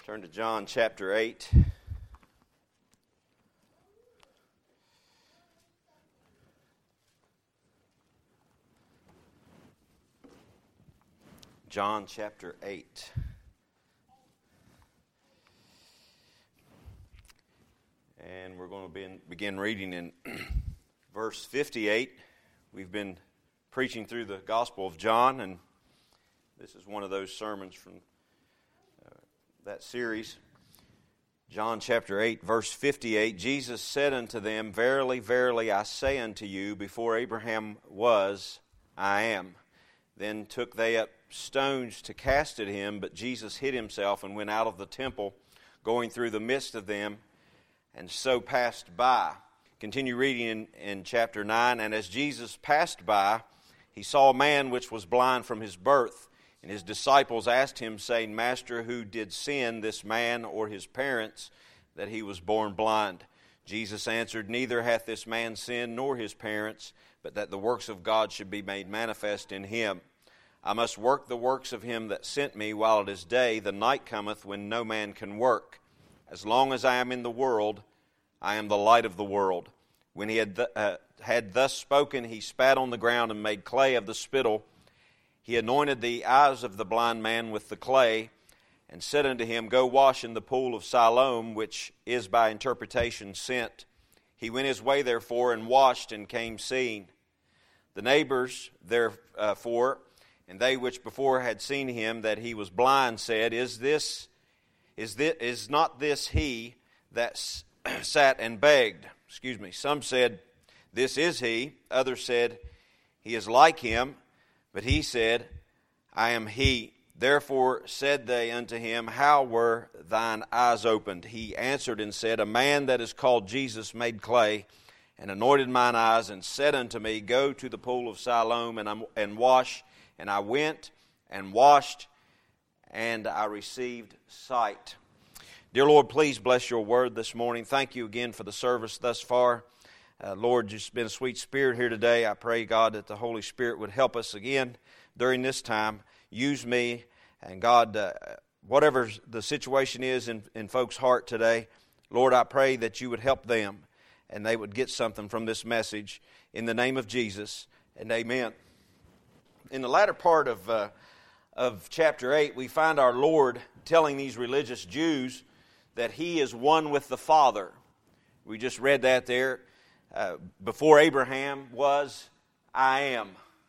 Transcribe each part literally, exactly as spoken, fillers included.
Turn to John chapter eight. John chapter eight. And we're going to be in, begin reading in verse fifty-eight. We've been preaching through the Gospel of John, and this is one of those sermons from uh, that series. John chapter eight, verse fifty-eight. Jesus said unto them, Verily, verily, I say unto you, before Abraham was, I am. Then took they up stones to cast at him, but Jesus hid himself and went out of the temple, going through the midst of them, and so passed by. Continue reading in, in chapter nine. And as Jesus passed by, he saw a man which was blind from his birth. And his disciples asked him, saying, Master, who did sin, this man or his parents, that he was born blind? Jesus answered, Neither hath this man sinned nor his parents, but that the works of God should be made manifest in him. I must work the works of him that sent me while it is day. The night cometh when no man can work. As long as I am in the world, I am the light of the world. When he had, th- uh, had thus spoken, he spat on the ground and made clay of the spittle. He anointed the eyes of the blind man with the clay, and said unto him, Go wash in the pool of Siloam, which is by interpretation sent. He went his way therefore, and washed, and came seeing. The neighbors therefore, and they which before had seen him that he was blind, said, Is this, is this, is not this he that s- sat and begged? Excuse me. Some said, This is he. Others said, He is like him. But he said, I am he. Therefore said they unto him, How were thine eyes opened? He answered and said, A man that is called Jesus made clay, and anointed mine eyes, and said unto me, Go to the pool of Siloam, and, and wash. And I went and washed, and I received sight. Dear Lord, please bless your word this morning. Thank you again for the service thus far. Uh, Lord, just been a sweet spirit here today. I pray, God, that the Holy Spirit would help us again during this time. Use me, and God, uh, whatever the situation is in, in folks' heart today, Lord, I pray that you would help them, and they would get something from this message. In the name of Jesus, and amen. In the latter part of uh, of chapter eight, we find our Lord telling these religious Jews that He is one with the Father. We just read that there. Uh, before Abraham was, I am.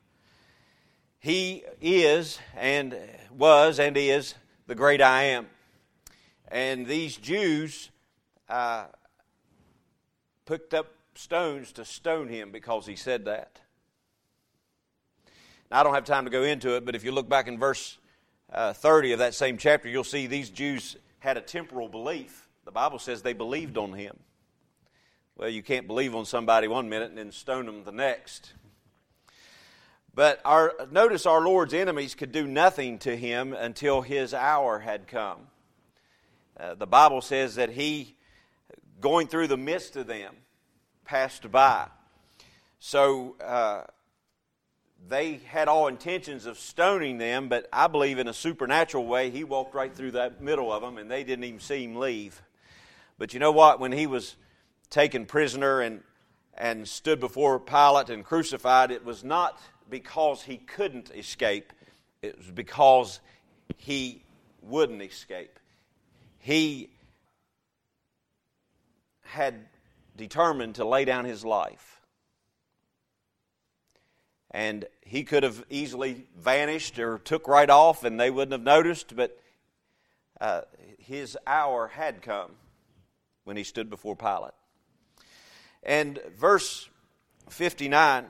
He is and was and is the great I am. And these Jews uh, picked up stones to stone Him because He said that. Now, I don't have time to go into it, but if you look back in verse uh, thirty of that same chapter, you'll see these Jews had a temporal belief. The Bible says they believed on Him. Well, you can't believe on somebody one minute and then stone them the next. But our, notice our Lord's enemies could do nothing to Him until His hour had come. Uh, the Bible says that He, going through the midst of them, passed by. So uh, they had all intentions of stoning them, but I believe in a supernatural way, He walked right through that middle of them, and they didn't even see Him leave. But you know what? When He was taken prisoner and and stood before Pilate and crucified, it was not because He couldn't escape. It was because He wouldn't escape. He had determined to lay down His life. And He could have easily vanished or took right off and they wouldn't have noticed, but uh, His hour had come when He stood before Pilate. And verse fifty-nine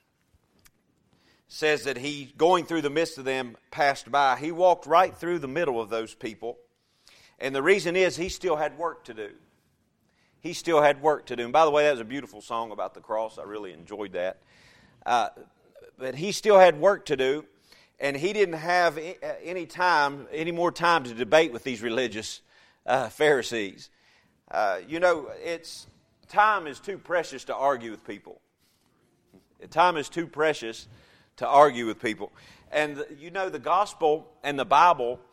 says that He, going through the midst of them, passed by. He walked right through the middle of those people. And the reason is He still had work to do. He still had work to do. And by the way, that was a beautiful song about the cross. I really enjoyed that. Uh, but He still had work to do. And He didn't have any time, any more time to debate with these religious uh, Pharisees. Uh, you know, it's... Time is too precious to argue with people. Time is too precious to argue with people. And you know, the gospel and the Bible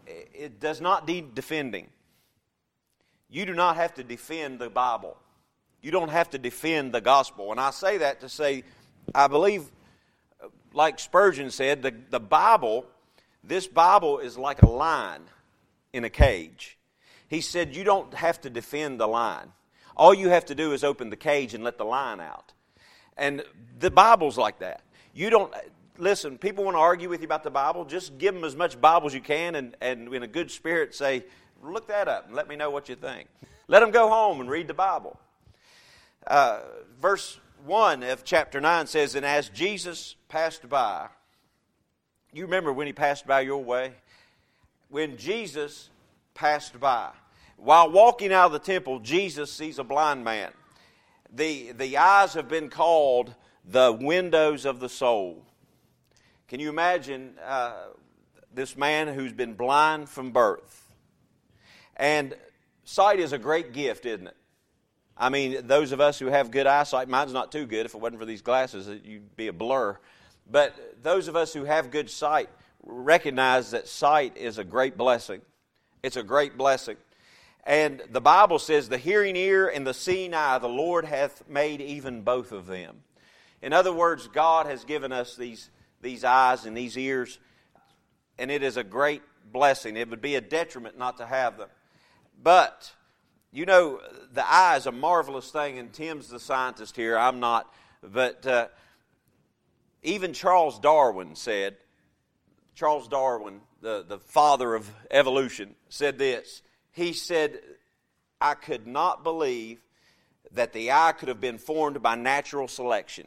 it does not need defending. You do not have to defend the Bible. You don't have to defend the gospel. And I say that to say, I believe, like Spurgeon said, the, the Bible, this Bible is like a lion in a cage. He said you don't have to defend the lion. All you have to do is open the cage and let the lion out. And the Bible's like that. You don't, listen, people want to argue with you about the Bible. Just give them as much Bible as you can and, and in a good spirit say, look that up and let me know what you think. Let them go home and read the Bible. Uh, verse one of chapter nine says, and as Jesus passed by, you remember when he passed by your way? When Jesus passed by. While walking out of the temple, Jesus sees a blind man. The, the eyes have been called the windows of the soul. Can you imagine uh, this man who's been blind from birth? And sight is a great gift, isn't it? I mean, those of us who have good eyesight, mine's not too good. If it wasn't for these glasses, you'd be a blur. But those of us who have good sight recognize that sight is a great blessing. It's a great blessing. And the Bible says, the hearing ear and the seeing eye, the Lord hath made even both of them. In other words, God has given us these, these eyes and these ears, and it is a great blessing. It would be a detriment not to have them. But, you know, the eye is a marvelous thing, and Tim's the scientist here, I'm not. But uh, even Charles Darwin said, Charles Darwin, the, the father of evolution, said this. He said, I could not believe that the eye could have been formed by natural selection.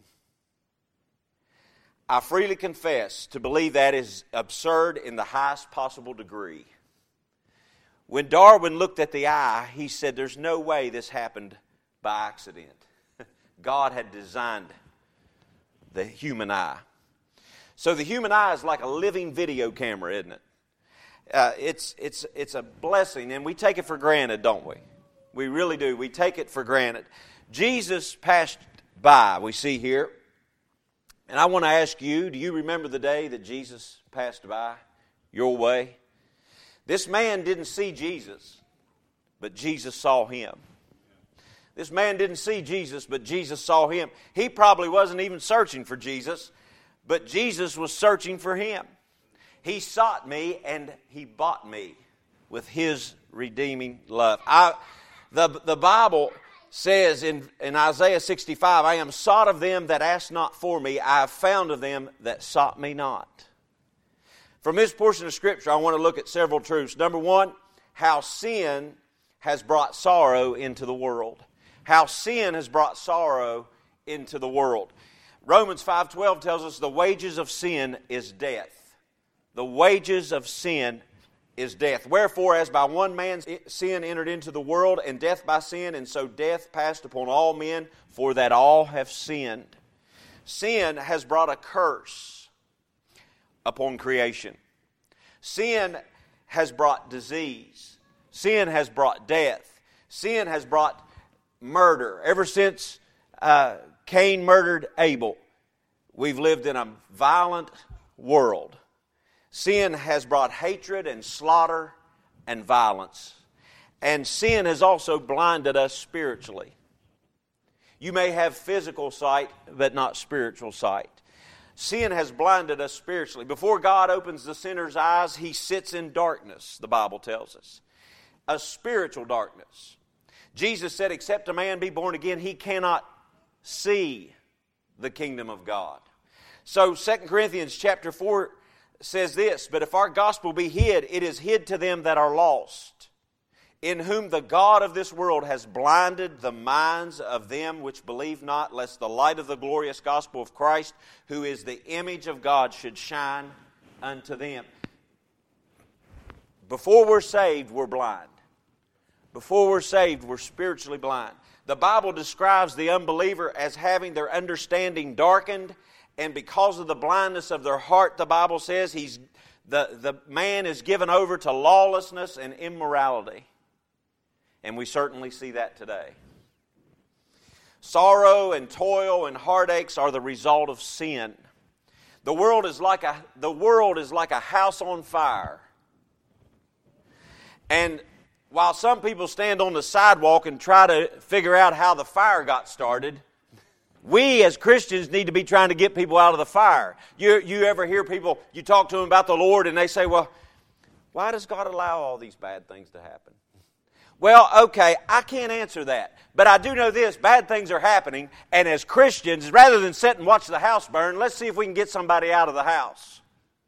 I freely confess to believe that is absurd in the highest possible degree. When Darwin looked at the eye, he said, there's no way this happened by accident. God had designed the human eye. So the human eye is like a living video camera, isn't it? Uh, it's, it's, it's a blessing, and we take it for granted, don't we? We really do. We take it for granted. Jesus passed by, we see here. And I want to ask you, do you remember the day that Jesus passed by your way? This man didn't see Jesus, but Jesus saw him. This man didn't see Jesus, but Jesus saw him. He probably wasn't even searching for Jesus, but Jesus was searching for him. He sought me and he bought me with his redeeming love. I, the, the Bible says in, in Isaiah sixty-five, I am sought of them that ask not for me. I have found of them that sought me not. From this portion of Scripture, I want to look at several truths. Number one, how sin has brought sorrow into the world. How sin has brought sorrow into the world. Romans five twelve tells us the wages of sin is death. The wages of sin is death. Wherefore, as by one man's sin entered into the world, and death by sin, and so death passed upon all men, for that all have sinned. Sin has brought a curse upon creation. Sin has brought disease. Sin has brought death. Sin has brought murder. Ever since uh, Cain murdered Abel, we've lived in a violent world. Sin has brought hatred and slaughter and violence. And sin has also blinded us spiritually. You may have physical sight, but not spiritual sight. Sin has blinded us spiritually. Before God opens the sinner's eyes, he sits in darkness, the Bible tells us. A spiritual darkness. Jesus said, except a man be born again, he cannot see the kingdom of God. So Second Corinthians chapter four says this, but if our gospel be hid, it is hid to them that are lost, in whom the God of this world has blinded the minds of them which believe not, lest the light of the glorious gospel of Christ, who is the image of God, should shine unto them. Before we're saved, we're blind. Before we're saved, we're spiritually blind. The Bible describes the unbeliever as having their understanding darkened, and because of the blindness of their heart, the Bible says, he's the, the man is given over to lawlessness and immorality. And we certainly see that today. Sorrow and toil and heartaches are the result of sin. The world is like a, the world is like a house on fire And while some people stand on the sidewalk and try to figure out how the fire got started, we as Christians need to be trying to get people out of the fire. You, you ever hear people, you talk to them about the Lord and they say, well, why does God allow all these bad things to happen? Well, okay, I can't answer that. But I do know this, bad things are happening, and as Christians, rather than sit and watch the house burn, let's see if we can get somebody out of the house.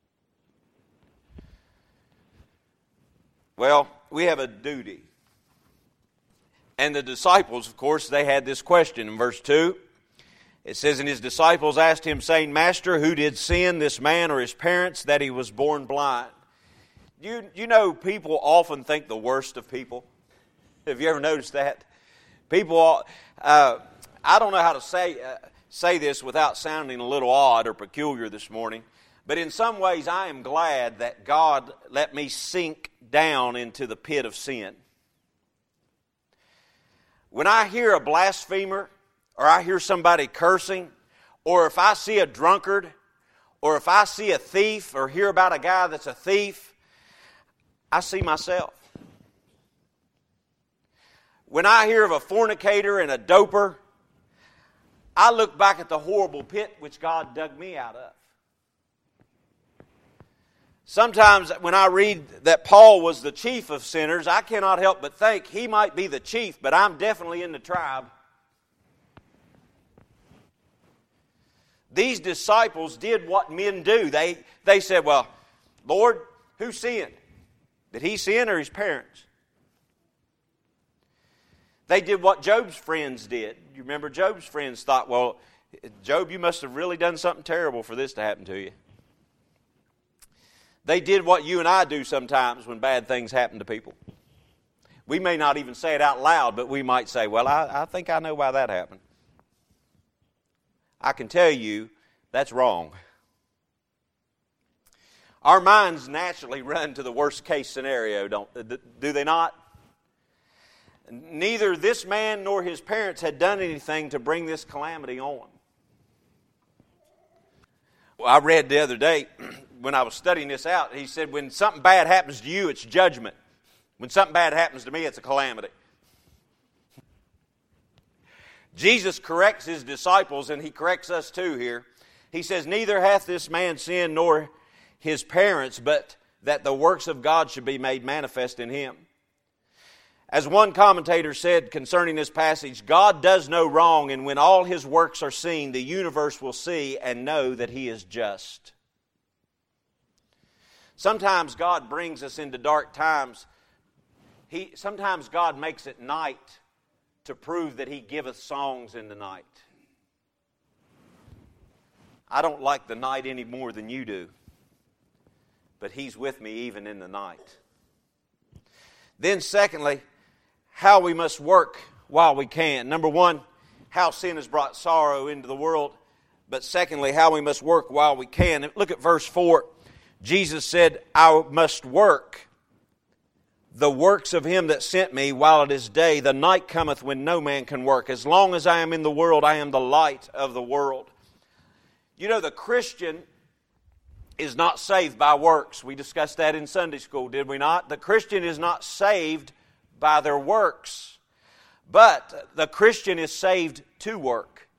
Well, we have a duty. And the disciples, of course, they had this question in verse two. It says, and his disciples asked him, saying, Master, who did sin, this man or his parents, that he was born blind? You, you know, people often think the worst of people. Have you ever noticed that? People, uh, I don't know how to say uh, say this without sounding a little odd or peculiar this morning, but in some ways I am glad that God let me sink down into the pit of sin. When I hear a blasphemer, or I hear somebody cursing, or if I see a drunkard, or if I see a thief, or hear about a guy that's a thief, I see myself. When I hear of a fornicator and a doper, I look back at the horrible pit which God dug me out of. Sometimes when I read that Paul was the chief of sinners, I cannot help but think he might be the chief, but I'm definitely in the tribe. These disciples did what men do. They, they said, well, Lord, who sinned? Did he sin or his parents? They did what Job's friends did. You remember Job's friends thought, well, Job, you must have really done something terrible for this to happen to you. They did what you and I do sometimes when bad things happen to people. We may not even say it out loud, but we might say, well, I, I think I know why that happened. I can tell you that's wrong. Our minds naturally run to the worst case scenario, don't do they not? Neither this man nor his parents had done anything to bring this calamity on. Well, I read the other day when I was studying this out, he said when something bad happens to you, it's judgment. When something bad happens to me, it's a calamity. Jesus corrects his disciples, and he corrects us too here. He says, neither hath this man sinned nor his parents, but that the works of God should be made manifest in him. As one commentator said concerning this passage, God does no wrong, and when all his works are seen, the universe will see and know that he is just. Sometimes God brings us into dark times. He, sometimes God makes it night to prove that he giveth songs in the night. I don't like the night any more than you do, but he's with me even in the night. Then secondly, how we must work while we can. Number one, how sin has brought sorrow into the world. But secondly, how we must work while we can. Look at verse four. Jesus said, I must work the works of him that sent me while it is day. The night cometh when no man can work. As long as I am in the world, I am the light of the world. You know, the Christian is not saved by works. We discussed that in Sunday school, did we not? The Christian is not saved by their works. But the Christian is saved to work.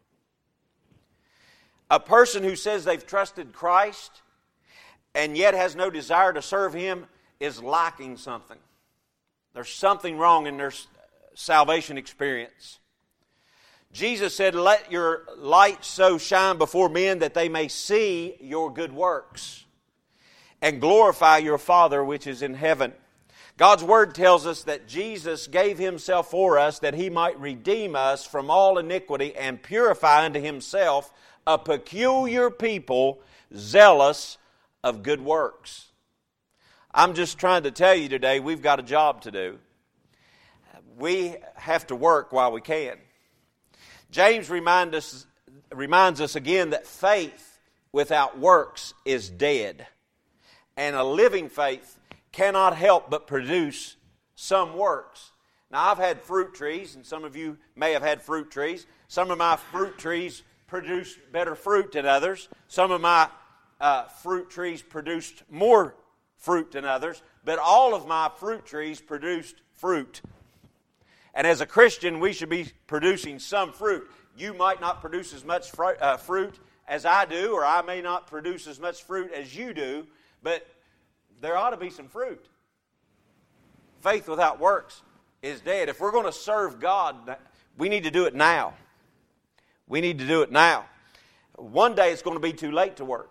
A person who says they've trusted Christ and yet has no desire to serve him is lacking something. There's something wrong in their salvation experience. Jesus said, let your light so shine before men that they may see your good works and glorify your Father which is in heaven. God's Word tells us that Jesus gave himself for us that he might redeem us from all iniquity and purify unto himself a peculiar people zealous of good works. I'm just trying to tell you today, we've got a job to do. We have to work while we can. James remind us, reminds us again that faith without works is dead. And a living faith cannot help but produce some works. Now, I've had fruit trees, and some of you may have had fruit trees. Some of my fruit trees produced better fruit than others. Some of my uh, fruit trees produced more fruit than others. but all of my fruit trees produced fruit. And as a Christian, we should be producing some fruit. You might not produce as much fr- uh, fruit as I do, or I may not produce as much fruit as you do, but there ought to be some fruit. Faith without works is dead. If we're going to serve God, we need to do it now. We need to do it now. One day it's going to be too late to work.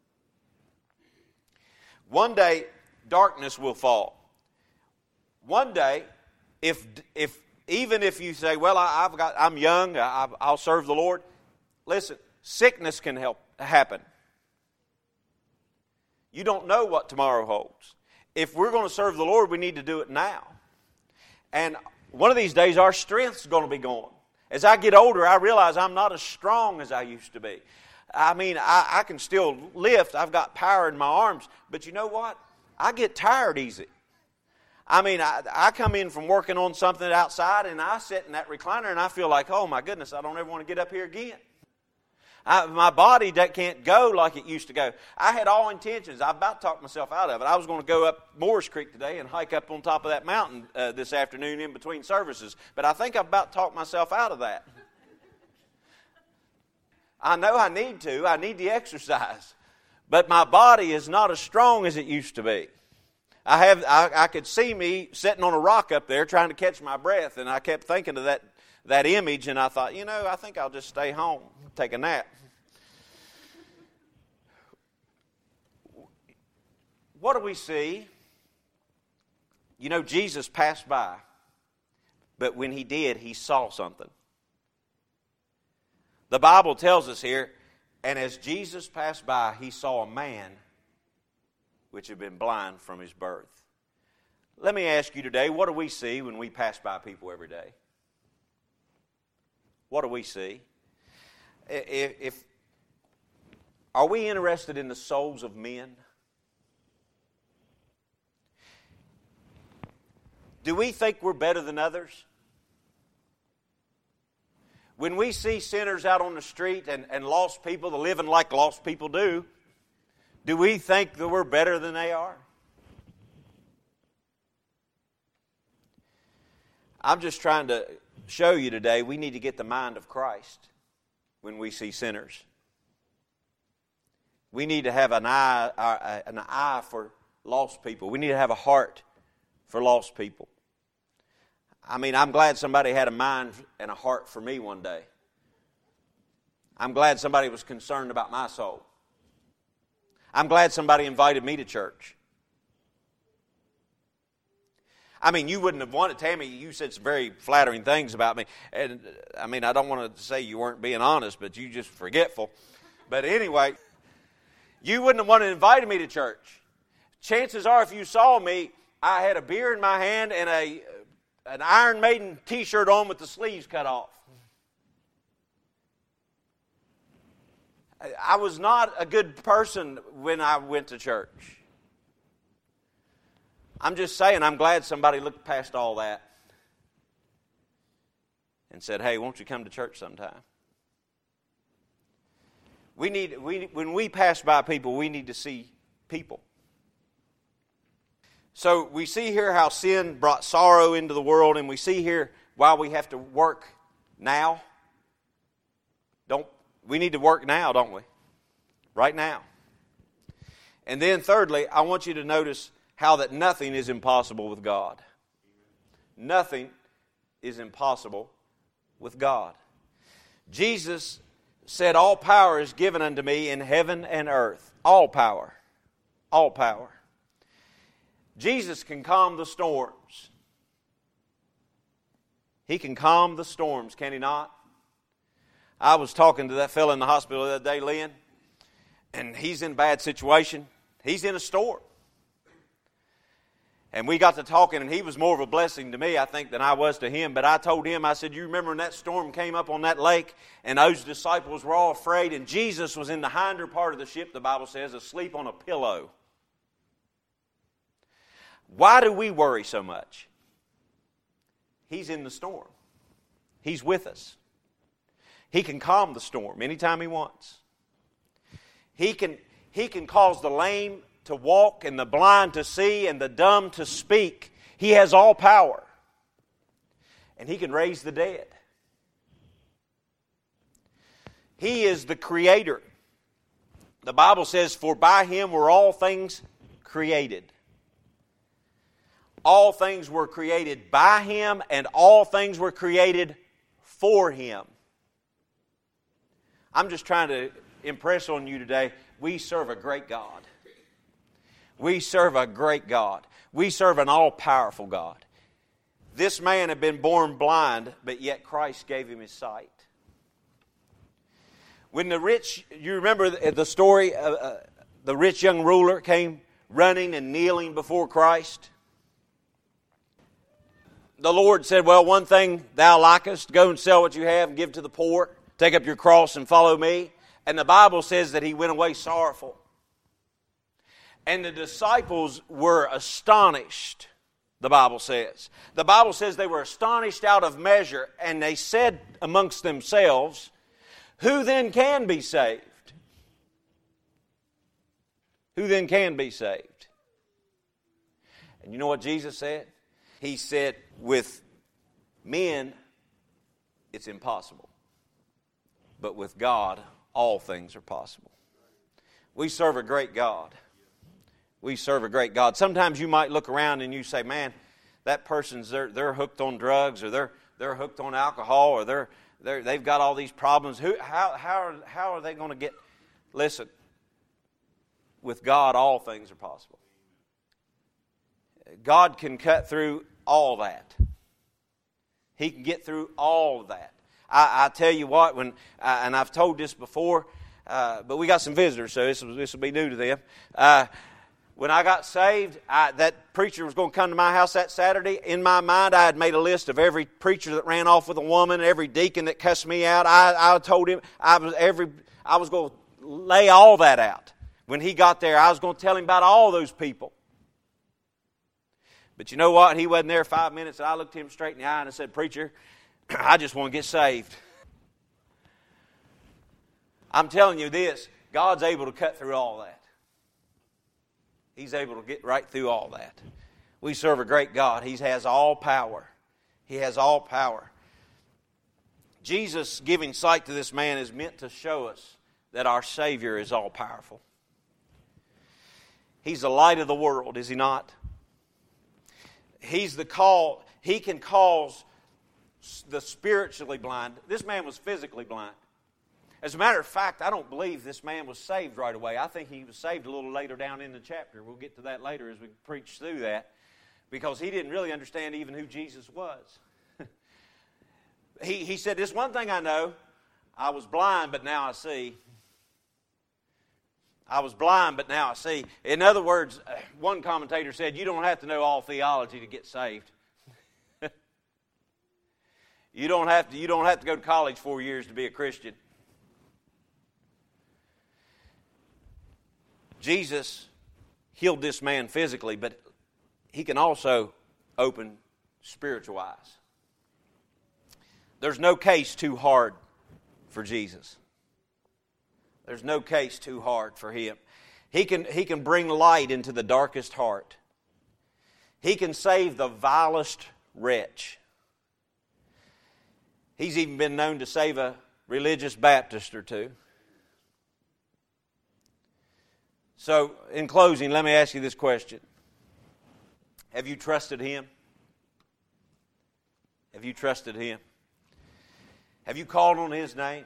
One day darkness will fall. One day, if if even if you say, "Well, I, I've got, I'm young, I, I'll serve the Lord." Listen, sickness can help happen. You don't know what tomorrow holds. If we're going to serve the Lord, we need to do it now. And one of these days, our strength's going to be gone. As I get older, I realize I'm not as strong as I used to be. I mean, I, I can still lift. I've got power in my arms. But you know what? I get tired easy. I mean, I, I come in from working on something outside, and I sit in that recliner, and I feel like, oh, my goodness, I don't ever want to get up here again. I, my body that can't go like it used to go. I had all intentions. I about talked myself out of it. I was going to go up Morris Creek today and hike up on top of that mountain uh, this afternoon in between services. But I think I've about talked myself out of that. I know I need to. I need the exercise. But my body is not as strong as it used to be. I have. I, I could see me sitting on a rock up there trying to catch my breath, and I kept thinking of that, that image, and I thought, you know, I think I'll just stay home, take a nap. What do we see? You know, Jesus passed by, but when he did, he saw something. The Bible tells us here, and as Jesus passed by, he saw a man which had been blind from his birth. Let me ask you today, what do we see when we pass by people every day? What do we see? If, if are we interested in the souls of men? Do we think we're better than others? When we see sinners out on the street and, and lost people, the living like lost people do, do we think that we're better than they are? I'm just trying to show you today we need to get the mind of Christ when we see sinners. We need to have an eye, uh, an eye for lost people. We need to have a heart for lost people. I mean, I'm glad somebody had a mind and a heart for me one day. I'm glad somebody was concerned about my soul. I'm glad somebody invited me to church. I mean, you wouldn't have wanted, Tammy, you said some very flattering things about me. And I mean, I don't want to say you weren't being honest, but you just forgetful. But anyway, you wouldn't have wanted to invite me to church. Chances are if you saw me, I had a beer in my hand and a an Iron Maiden t-shirt on with the sleeves cut off. I was not a good person when I went to church. I'm just saying, I'm glad somebody looked past all that and said, hey, won't you come to church sometime? We need, we, when we pass by people, we need to see people. So we see here how sin brought sorrow into the world, and we see here why we have to work now. Don't we need to work now, don't we? Right now. And then thirdly, I want you to notice how that nothing is impossible with God. Nothing is impossible with God. Jesus said, all power is given unto me in heaven and earth. All power. All power. Jesus can calm the storms. He can calm the storms, can he not? I was talking to that fellow in the hospital the other day, Lynn, and he's in a bad situation. He's in a storm. And we got to talking, and he was more of a blessing to me, I think, than I was to him. But I told him, I said, you remember when that storm came up on that lake, and those disciples were all afraid, and Jesus was in the hinder part of the ship, the Bible says, asleep on a pillow. Why do we worry so much? He's in the storm. He's with us. He can calm the storm anytime he wants. He can, he can cause the lame to walk and the blind to see and the dumb to speak. He has all power. And He can raise the dead. He is the Creator. The Bible says, for by Him were all things created. All things were created by Him, and all things were created for Him. I'm just trying to impress on you today, we serve a great God. We serve a great God. We serve an all-powerful God. This man had been born blind, but yet Christ gave him his sight. When the rich, you remember the story, uh, uh, the rich young ruler came running and kneeling before Christ. The Lord said, well, one thing thou likest, go and sell what you have and give to the poor. Take up your cross and follow me. And the Bible says that he went away sorrowful. And the disciples were astonished, the Bible says. The Bible says they were astonished out of measure, and they said amongst themselves, who then can be saved? Who then can be saved? And you know what Jesus said? He said, with men, it's impossible. But with God, all things are possible. We serve a great God. We serve a great God. Sometimes you might look around and you say, man, that person's, they're, they're hooked on drugs, or they're, they're hooked on alcohol, or they're, they're, they've got all these problems. Who, how, how, are, how are they going to get... Listen, with God, all things are possible. God can cut through all that. He can get through all of that. I, I tell you what, when uh, and I've told this before, uh, but we got some visitors, so this will, this will be new to them. Uh, when I got saved, I, that preacher was going to come to my house that Saturday. In my mind, I had made a list of every preacher that ran off with a woman, every deacon that cussed me out. I, I told him I was every I was going to lay all that out. When he got there, I was going to tell him about all those people. But you know what? He wasn't there five minutes, and I looked him straight in the eye and I said, preacher, I just want to get saved. I'm telling you this, God's able to cut through all that. He's able to get right through all that. We serve a great God. He has all power. He has all power. Jesus giving sight to this man is meant to show us that our Savior is all powerful. He's the light of the world, is He not? He's the call. He can cause the spiritually blind. This man was physically blind. As a matter of fact, I don't believe this man was saved right away. I think he was saved a little later down in the chapter. We'll get to that later as we preach through that. Because he didn't really understand even who Jesus was. he, he said, this one thing I know, I was blind, but now I see. I was blind, but now I see. In other words, one commentator said, you don't have to know all theology to get saved. you don't have to, you don't have to go to college four years to be a Christian. Jesus healed this man physically, but He can also open spiritual eyes. There's no case too hard for Jesus. There's no case too hard for Him. He can, he can bring light into the darkest heart. He can save the vilest wretch. He's even been known to save a religious Baptist or two. So, in closing, let me ask you this question. Have you trusted Him? Have you trusted Him? Have you called on His name?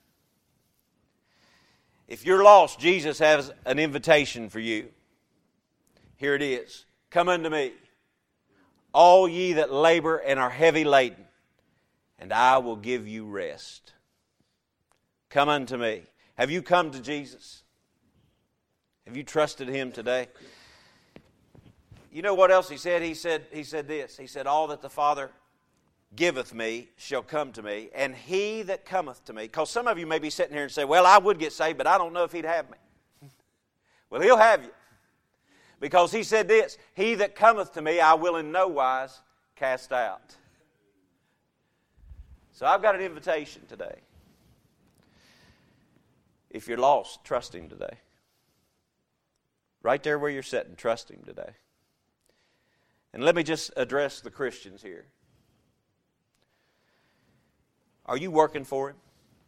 If you're lost, Jesus has an invitation for you. Here it is. Come unto me, all ye that labor and are heavy laden, and I will give you rest. Come unto me. Have you come to Jesus? Have you trusted Him today? You know what else He said? He said, he said this. He said, all that the Father giveth me shall come to me, and he that cometh to me. Because some of you may be sitting here and say, well, I would get saved, but I don't know if He'd have me. Well, He'll have you. Because He said this, he that cometh to me I will in no wise cast out. So I've got an invitation today. If you're lost, trust Him today. Right there where you're sitting, trust Him today. And let me just address the Christians here. Are you working for Him?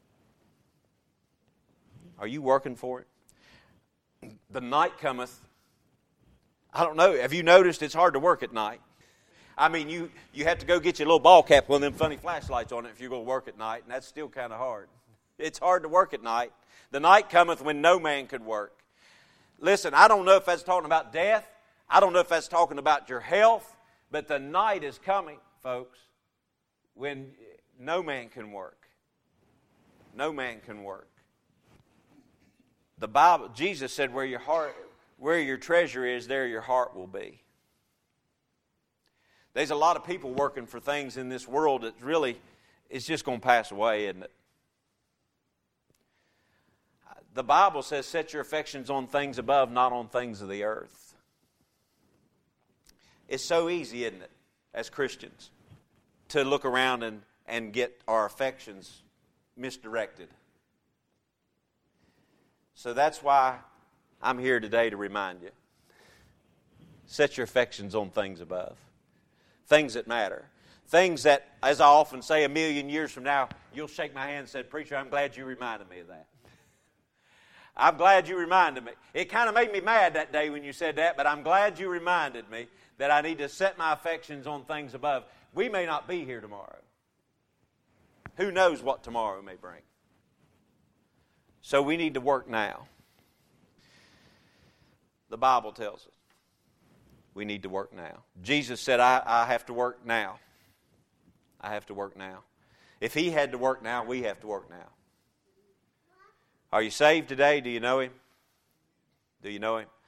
Are you working for Him? The night cometh. I don't know. Have you noticed it's hard to work at night? I mean, you, you have to go get your little ball cap with them funny flashlights on it if you're going to work at night, and that's still kind of hard. It's hard to work at night. The night cometh when no man could work. Listen, I don't know if that's talking about death. I don't know if that's talking about your health, but the night is coming, folks, when no man can work. No man can work. The Bible, Jesus said, where your heart, where your treasure is, there your heart will be. There's a lot of people working for things in this world that really is just going to pass away, isn't it? The Bible says, set your affections on things above, not on things of the earth. It's so easy, isn't it, as Christians, to look around and, and get our affections misdirected. So that's why I'm here today to remind you. Set your affections on things above. Things that matter. Things that, as I often say, a million years from now, you'll shake my hand and say, Preacher, I'm glad you reminded me of that. I'm glad you reminded me. It kind of made me mad that day when you said that, but I'm glad you reminded me that I need to set my affections on things above. We may not be here tomorrow. Who knows what tomorrow may bring? So we need to work now. The Bible tells us we need to work now. Jesus said, I, I have to work now. I have to work now. If He had to work now, we have to work now. Are you saved today? Do you know Him? Do you know Him?